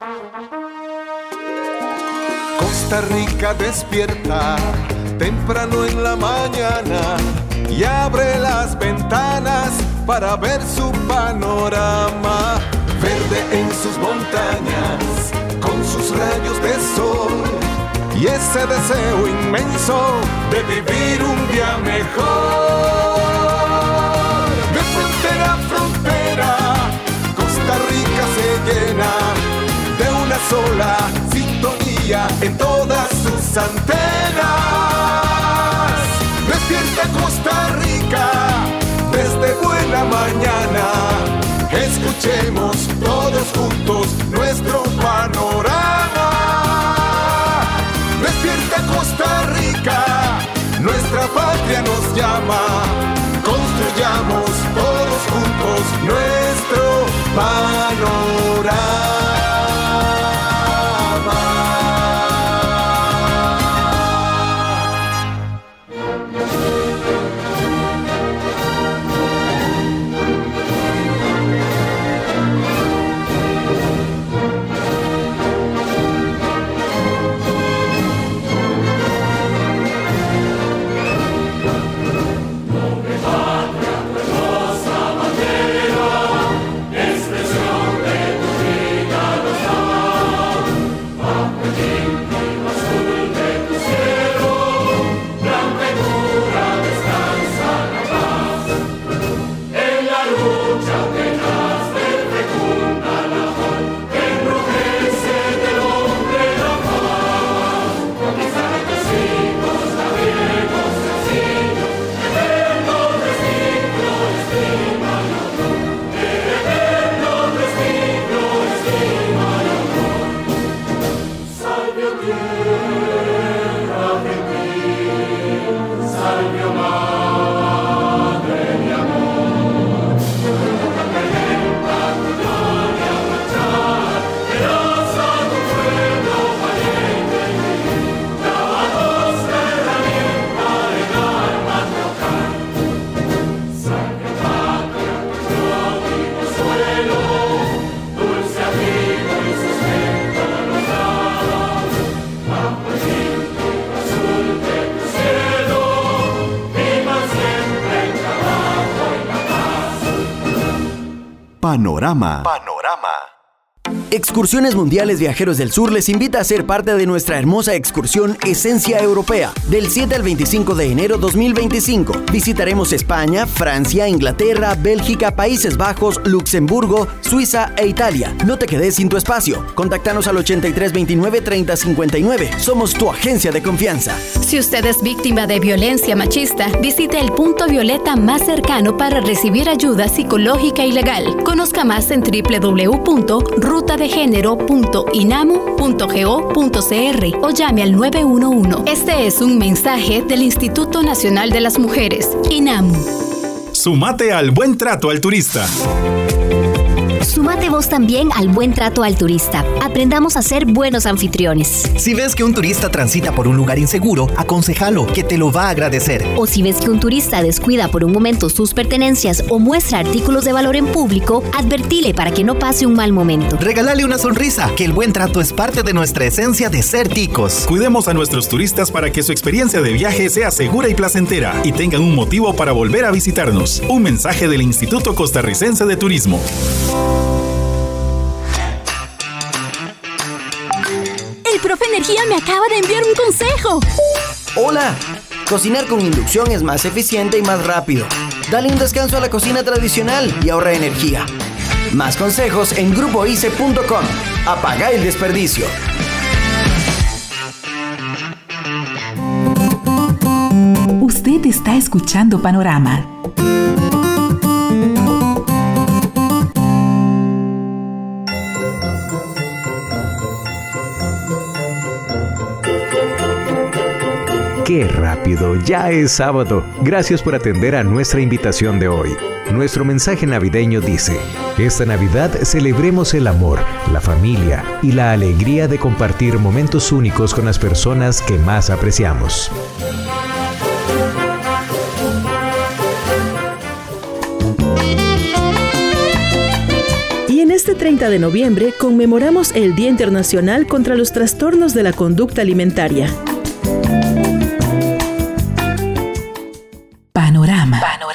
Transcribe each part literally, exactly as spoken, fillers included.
Costa Rica despierta temprano en la mañana y abre las ventanas para ver su panorama. Verde en sus montañas, con sus rayos de sol y ese deseo inmenso de vivir un día mejor. De frontera a frontera, Costa Rica se llena de una sola sintonía en todas sus antenas. Despierta Costa Rica desde buena mañana. Escuchemos todos juntos nuestro panorama. Despierta Costa Rica, nuestra patria nos llama. Construyamos todos juntos nuestro panorama. Panorama. Panorama. Excursiones Mundiales Viajeros del Sur les invita a ser parte de nuestra hermosa excursión Esencia Europea del siete al veinticinco de enero dos mil veinticinco. Visitaremos España, Francia, Inglaterra, Bélgica, Países Bajos, Luxemburgo, Suiza e Italia. No te quedes sin tu espacio. Contáctanos al ochenta y tres veintinueve treinta cincuenta y nueve. Somos tu agencia de confianza. Si usted es víctima de violencia machista, visite el punto violeta más cercano para recibir ayuda psicológica y legal. Conozca más en doble u doble u doble u punto ruta de género punto inamu punto go punto c r o llame al nueve uno uno. Este es un mensaje del Instituto Nacional de las Mujeres, INAMU. Sumate al buen trato al turista. Súmate vos también al buen trato al turista. Aprendamos a ser buenos anfitriones. Si ves que un turista transita por un lugar inseguro, aconséjalo, que te lo va a agradecer. O si ves que un turista descuida por un momento sus pertenencias o muestra artículos de valor en público, advertile para que no pase un mal momento. Regálale una sonrisa, que el buen trato es parte de nuestra esencia de ser ticos. Cuidemos a nuestros turistas para que su experiencia de viaje sea segura y placentera y tengan un motivo para volver a visitarnos. Un mensaje del Instituto Costarricense de Turismo. El profe Energía me acaba de enviar un consejo. Hola, cocinar con inducción es más eficiente y más rápido. Dale un descanso a la cocina tradicional y ahorra energía. Más consejos en grupo i c e punto com. Apaga el desperdicio. Usted está escuchando Panorama. ¡Qué rápido! Ya es sábado. Gracias por atender a nuestra invitación de hoy. Nuestro mensaje navideño dice: esta Navidad celebremos el amor, la familia y la alegría de compartir momentos únicos con las personas que más apreciamos. Este treinta de noviembre conmemoramos el Día Internacional contra los Trastornos de la Conducta Alimentaria. Panorama. Panorama.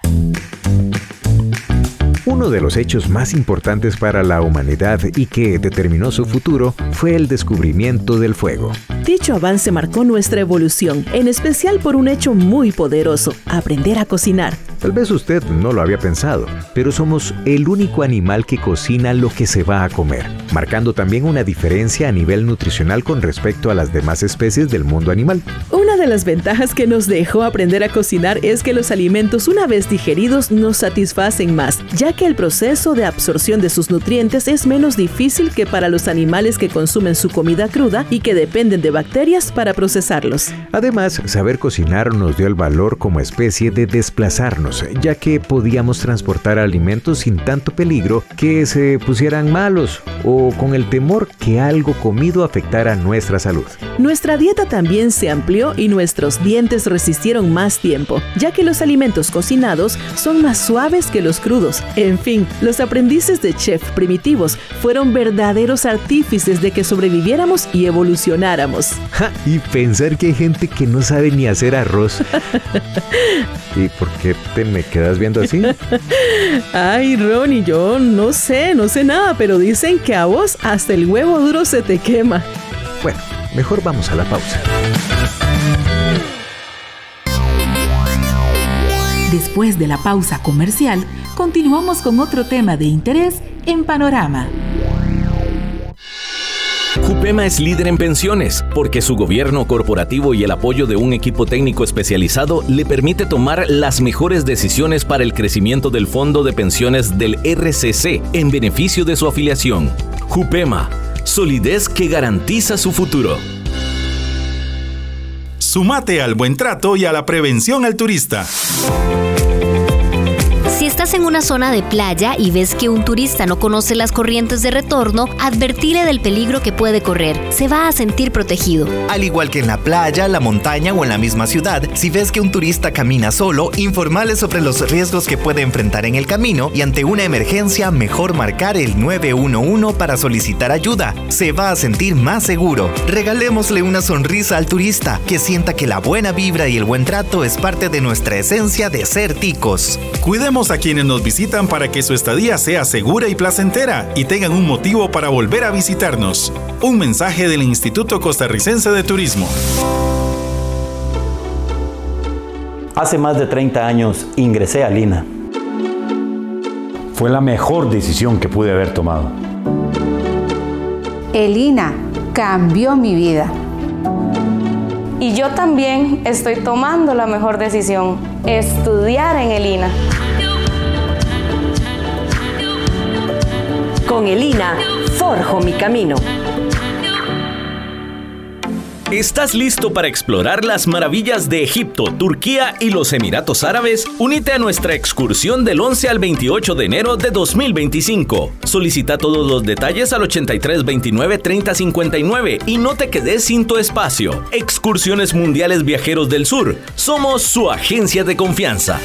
Uno de los hechos más importantes para la humanidad y que determinó su futuro fue el descubrimiento del fuego. Dicho avance marcó nuestra evolución, en especial por un hecho muy poderoso: aprender a cocinar. Tal vez usted no lo había pensado, pero somos el único animal que cocina lo que se va a comer, marcando también una diferencia a nivel nutricional con respecto a las demás especies del mundo animal. Una de las ventajas que nos dejó aprender a cocinar es que los alimentos, una vez digeridos, nos satisfacen más, ya que el proceso de absorción de sus nutrientes es menos difícil que para los animales que consumen su comida cruda y que dependen de bacterias para procesarlos. Además, saber cocinar nos dio el valor como especie de desplazarnos, ya que podíamos transportar alimentos sin tanto peligro que se pusieran malos o con el temor que algo comido afectara nuestra salud. Nuestra dieta también se amplió y nuestros dientes resistieron más tiempo, ya que los alimentos cocinados son más suaves que los crudos. En fin, los aprendices de chef primitivos fueron verdaderos artífices de que sobreviviéramos y evolucionáramos. Ja, y pensar que hay gente que no sabe ni hacer arroz. ¿Y por qué te me quedas viendo así? Ay, Ronnie, yo no sé, no sé nada, pero dicen que a vos hasta el huevo duro se te quema. Bueno, mejor vamos a la pausa. Después de la pausa comercial, continuamos con otro tema de interés en Panorama. Jupema es líder en pensiones porque su gobierno corporativo y el apoyo de un equipo técnico especializado le permite tomar las mejores decisiones para el crecimiento del fondo de pensiones del R C C en beneficio de su afiliación. Jupema, solidez que garantiza su futuro. Sumate al buen trato y a la prevención al turista. Si estás en una zona de playa y ves que un turista no conoce las corrientes de retorno, advertile del peligro que puede correr. Se va a sentir protegido. Al igual que en la playa, la montaña o en la misma ciudad, si ves que un turista camina solo, informale sobre los riesgos que puede enfrentar en el camino y ante una emergencia, mejor marcar el nueve uno uno para solicitar ayuda. Se va a sentir más seguro. Regalémosle una sonrisa al turista, que sienta que la buena vibra y el buen trato es parte de nuestra esencia de ser ticos. Cuidemos a quienes nos visitan para que su estadía sea segura y placentera y tengan un motivo para volver a visitarnos. Un mensaje del Instituto Costarricense de Turismo. Hace más de treinta años ingresé al I N A. Fue la mejor decisión que pude haber tomado. El I N A cambió mi vida. Y yo también estoy tomando la mejor decisión: estudiar en el I N A. Con el I N A, forjo mi camino. ¿Estás listo para explorar las maravillas de Egipto, Turquía y los Emiratos Árabes? Únete a nuestra excursión del once al veintiocho de enero de dos mil veinticinco. Solicita todos los detalles al ochenta y tres veintinueve treinta cincuenta y nueve y no te quedes sin tu espacio. Excursiones Mundiales Viajeros del Sur. Somos su agencia de confianza.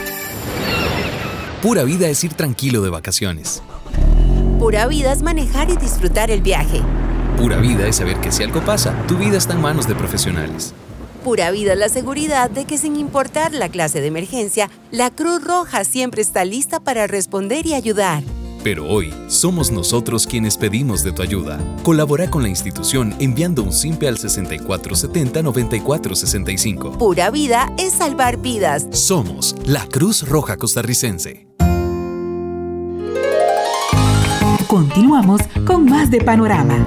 Pura vida es ir tranquilo de vacaciones. Pura vida es manejar y disfrutar el viaje. Pura vida es saber que si algo pasa, tu vida está en manos de profesionales. Pura vida es la seguridad de que sin importar la clase de emergencia, la Cruz Roja siempre está lista para responder y ayudar. Pero hoy, somos nosotros quienes pedimos de tu ayuda. Colabora con la institución enviando un simpe al sesenta y cuatro setenta noventa y cuatro sesenta y cinco. Pura vida es salvar vidas. Somos la Cruz Roja Costarricense. Continuamos con más de Panorama.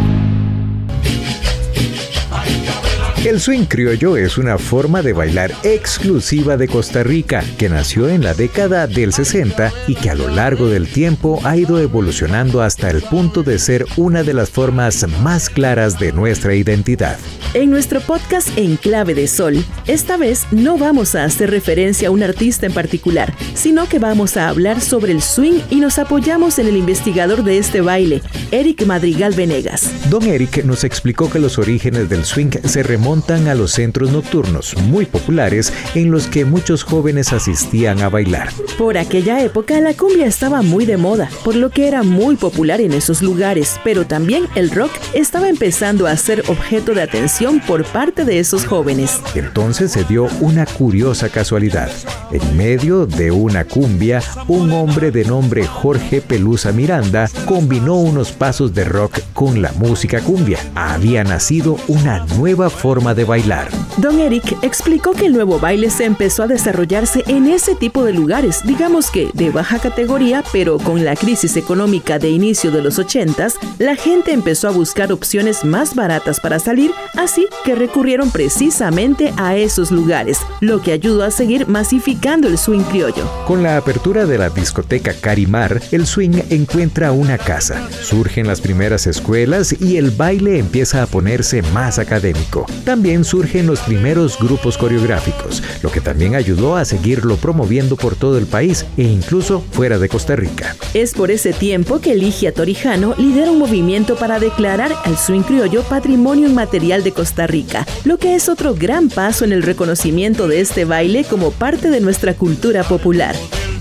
El swing criollo es una forma de bailar exclusiva de Costa Rica que nació en la década del sesenta y que a lo largo del tiempo ha ido evolucionando hasta el punto de ser una de las formas más claras de nuestra identidad. En nuestro podcast En Clave de Sol, esta vez no vamos a hacer referencia a un artista en particular, sino que vamos a hablar sobre el swing y nos apoyamos en el investigador de este baile, Eric Madrigal Venegas. Don Eric nos explicó que los orígenes del swing se remontan a los centros nocturnos muy populares en los que muchos jóvenes asistían a bailar. Por aquella época la cumbia estaba muy de moda, por lo que era muy popular en esos lugares, pero también el rock estaba empezando a ser objeto de atención por parte de esos jóvenes. Entonces se dio una curiosa casualidad. En medio de una cumbia, un hombre de nombre Jorge Pelusa Miranda combinó unos pasos de rock con la música cumbia. Había nacido una nueva forma de bailar. Don Eric explicó que el nuevo baile se empezó a desarrollarse en ese tipo de lugares, digamos que de baja categoría, pero con la crisis económica de inicio de los ochentas, la gente empezó a buscar opciones más baratas para salir, así que recurrieron precisamente a esos lugares, lo que ayudó a seguir masificando el swing criollo. Con la apertura de la discoteca Carimar, el swing encuentra una casa. Surgen las primeras escuelas y el baile empieza a ponerse más académico. También surgen los primeros grupos coreográficos, lo que también ayudó a seguirlo promoviendo por todo el país e incluso fuera de Costa Rica. Es por ese tiempo que Ligia Torijano lidera un movimiento para declarar al swing criollo Patrimonio Inmaterial de Costa Rica, lo que es otro gran paso en el reconocimiento de este baile como parte de nuestra cultura popular.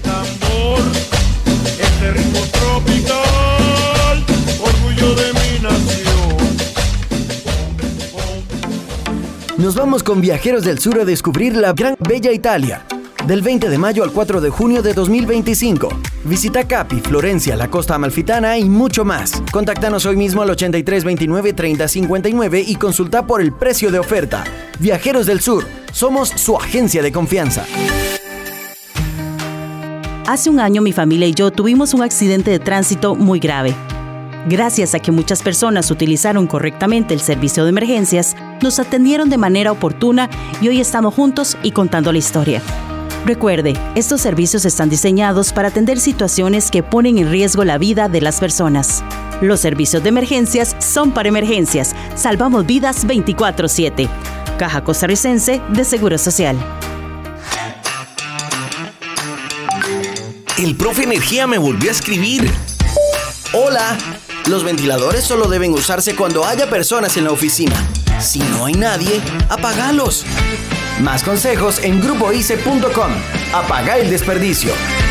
Este ritmo tropical, orgullo de mi nación. Nos vamos con Viajeros del Sur a descubrir la gran bella Italia. Del veinte de mayo al cuatro de junio de dos mil veinticinco. Visita Capi, Florencia, la Costa Amalfitana y mucho más. Contáctanos hoy mismo al ochenta y tres veintinueve treinta cincuenta y nueve y consulta por el precio de oferta. Viajeros del Sur, somos su agencia de confianza. Hace un año mi familia y yo tuvimos un accidente de tránsito muy grave. Gracias a que muchas personas utilizaron correctamente el servicio de emergencias, nos atendieron de manera oportuna y hoy estamos juntos y contando la historia. Recuerde, estos servicios están diseñados para atender situaciones que ponen en riesgo la vida de las personas. Los servicios de emergencias son para emergencias. Salvamos vidas veinticuatro siete. Caja Costarricense de Seguro Social. El profe Energía me volvió a escribir. Hola, los ventiladores solo deben usarse cuando haya personas en la oficina. Si no hay nadie, apágalos. Más consejos en grupo i c e punto com. Apaga el desperdicio.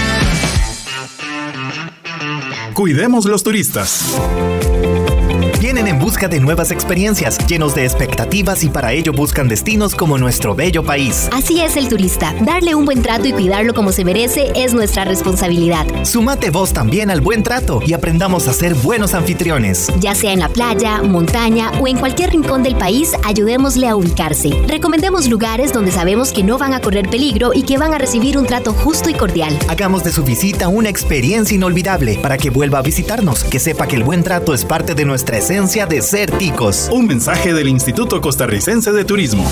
Cuidemos los turistas. Vienen en busca de nuevas experiencias, llenos de expectativas y para ello buscan destinos como nuestro bello país. Así es el turista. Darle un buen trato y cuidarlo como se merece es nuestra responsabilidad. Súmate vos también al buen trato y aprendamos a ser buenos anfitriones. Ya sea en la playa, montaña o en cualquier rincón del país, ayudémosle a ubicarse. Recomendemos lugares donde sabemos que no van a correr peligro y que van a recibir un trato justo y cordial. Hagamos de su visita una experiencia inolvidable para que vuelva a visitarnos, que sepa que el buen trato es parte de nuestra esencia de ser ticos. Un mensaje del Instituto Costarricense de Turismo.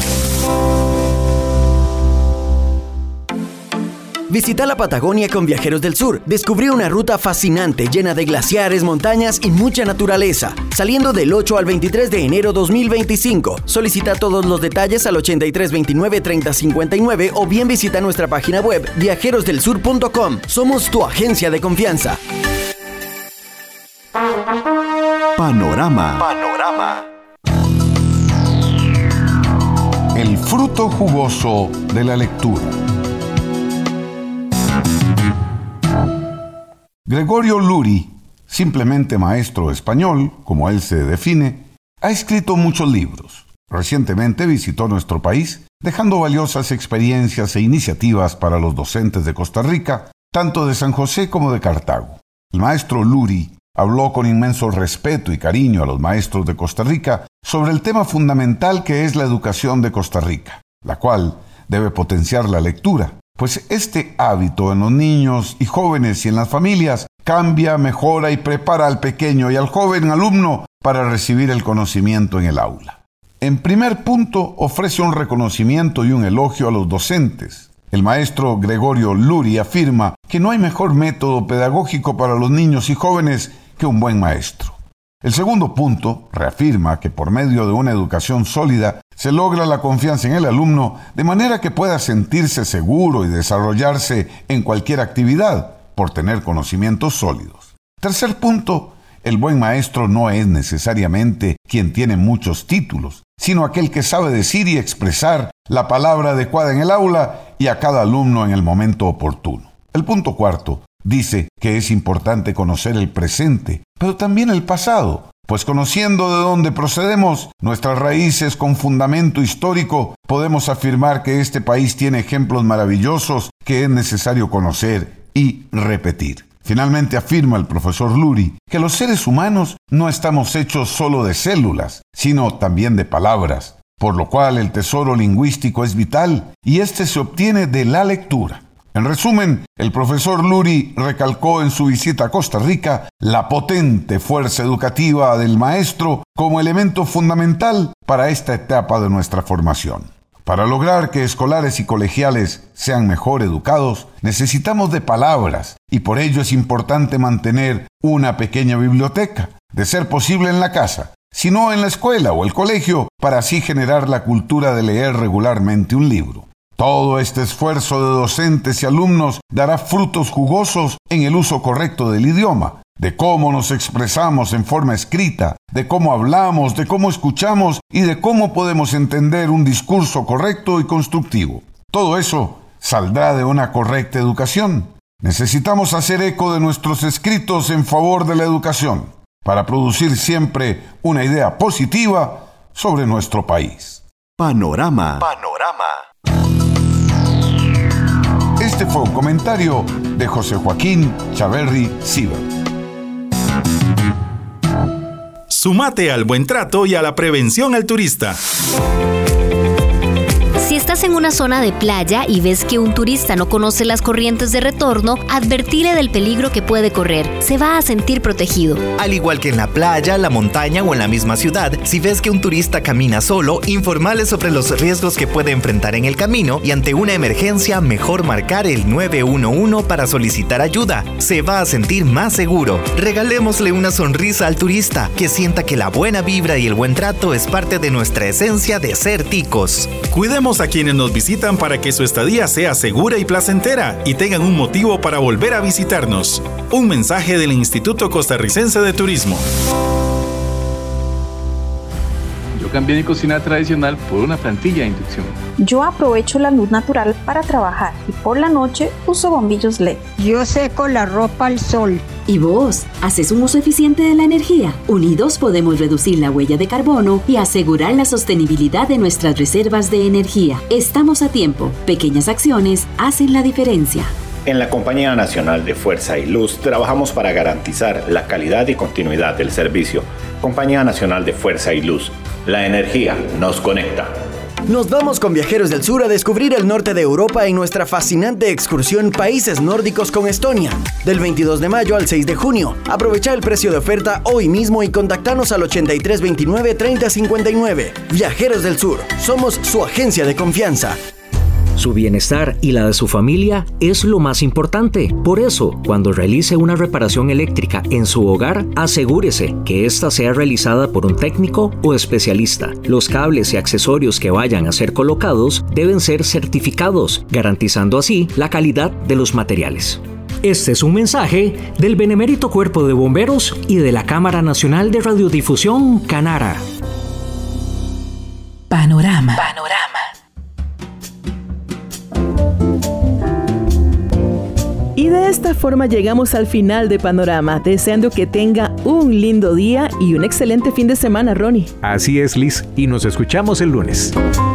Visita la Patagonia con Viajeros del Sur. Descubrí una ruta fascinante llena de glaciares, montañas y mucha naturaleza. Saliendo del ocho al veintitrés de enero dos mil veinticinco. Solicita todos los detalles al ochenta y tres veintinueve treinta cincuenta y nueve o bien visita nuestra página web viajeros del sur punto com. Somos tu agencia de confianza. Panorama. Panorama. El fruto jugoso de la lectura. Gregorio Luri, simplemente maestro español, como él se define, ha escrito muchos libros. Recientemente visitó nuestro país, dejando valiosas experiencias e iniciativas para los docentes de Costa Rica, tanto de San José como de Cartago. El maestro Luri habló con inmenso respeto y cariño a los maestros de Costa Rica sobre el tema fundamental que es la educación de Costa Rica, la cual debe potenciar la lectura, pues este hábito en los niños y jóvenes y en las familias cambia, mejora y prepara al pequeño y al joven alumno para recibir el conocimiento en el aula. En primer punto, ofrece un reconocimiento y un elogio a los docentes. El maestro Gregorio Luri afirma que no hay mejor método pedagógico para los niños y jóvenes que un buen maestro. El segundo punto reafirma que por medio de una educación sólida se logra la confianza en el alumno de manera que pueda sentirse seguro y desarrollarse en cualquier actividad por tener conocimientos sólidos. Tercer punto, el buen maestro no es necesariamente quien tiene muchos títulos, sino aquel que sabe decir y expresar la palabra adecuada en el aula y a cada alumno en el momento oportuno. El punto cuarto dice que es importante conocer el presente, pero también el pasado, pues conociendo de dónde procedemos, nuestras raíces con fundamento histórico, podemos afirmar que este país tiene ejemplos maravillosos que es necesario conocer y repetir. Finalmente afirma el profesor Lurie que los seres humanos no estamos hechos solo de células, sino también de palabras, por lo cual el tesoro lingüístico es vital y este se obtiene de la lectura. En resumen, el profesor Lurie recalcó en su visita a Costa Rica la potente fuerza educativa del maestro como elemento fundamental para esta etapa de nuestra formación. Para lograr que escolares y colegiales sean mejor educados, necesitamos de palabras y por ello es importante mantener una pequeña biblioteca, de ser posible en la casa, si no en la escuela o el colegio, para así generar la cultura de leer regularmente un libro. Todo este esfuerzo de docentes y alumnos dará frutos jugosos en el uso correcto del idioma, de cómo nos expresamos en forma escrita, de cómo hablamos, de cómo escuchamos y de cómo podemos entender un discurso correcto y constructivo. Todo eso saldrá de una correcta educación. Necesitamos hacer eco de nuestros escritos en favor de la educación, para producir siempre una idea positiva sobre nuestro país. Panorama. Panorama. Este fue un comentario de José Joaquín Chaverri Sieber. Sumate al buen trato y a la prevención al turista. Si estás en una zona de playa y ves que un turista no conoce las corrientes de retorno, advertile del peligro que puede correr. Se va a sentir protegido. Al igual que en la playa, la montaña o en la misma ciudad, si ves que un turista camina solo, informale sobre los riesgos que puede enfrentar en el camino y ante una emergencia, mejor marcar el nueve uno uno para solicitar ayuda. Se va a sentir más seguro. Regalémosle una sonrisa al turista, que sienta que la buena vibra y el buen trato es parte de nuestra esencia de ser ticos. Cuidemos a quienes nos visitan para que su estadía sea segura y placentera y tengan un motivo para volver a visitarnos. Un mensaje del Instituto Costarricense de Turismo. Yo cambié mi cocina tradicional por una plantilla de inducción. Yo aprovecho la luz natural para trabajar y por la noche uso bombillos L E D. Yo seco la ropa al sol. ¿Y vos? ¿Haces un uso eficiente de la energía? Unidos podemos reducir la huella de carbono y asegurar la sostenibilidad de nuestras reservas de energía. Estamos a tiempo. Pequeñas acciones hacen la diferencia. En la Compañía Nacional de Fuerza y Luz trabajamos para garantizar la calidad y continuidad del servicio. Compañía Nacional de Fuerza y Luz. La energía nos conecta. Nos vamos con Viajeros del Sur a descubrir el norte de Europa en nuestra fascinante excursión Países Nórdicos con Estonia. Del veintidós de mayo al seis de junio. Aprovecha el precio de oferta hoy mismo y contactanos al ochenta y tres veintinueve treinta cincuenta y nueve. Viajeros del Sur, somos su agencia de confianza. Su bienestar y la de su familia es lo más importante. Por eso, cuando realice una reparación eléctrica en su hogar, asegúrese que ésta sea realizada por un técnico o especialista. Los cables y accesorios que vayan a ser colocados deben ser certificados, garantizando así la calidad de los materiales. Este es un mensaje del Benemérito Cuerpo de Bomberos y de la Cámara Nacional de Radiodifusión, Canara. Panorama. Panorama. Y de esta forma llegamos al final de Panorama, deseando que tenga un lindo día y un excelente fin de semana, Ronnie. Así es, Liz, y nos escuchamos el lunes.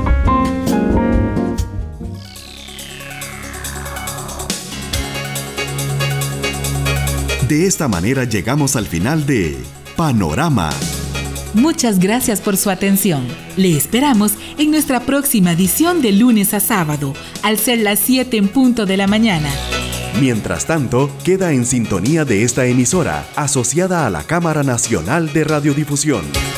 De esta manera llegamos al final de Panorama. Muchas gracias por su atención. Le esperamos en nuestra próxima edición de lunes a sábado, al ser las siete en punto de la mañana. Mientras tanto, queda en sintonía de esta emisora, asociada a la Cámara Nacional de Radiodifusión.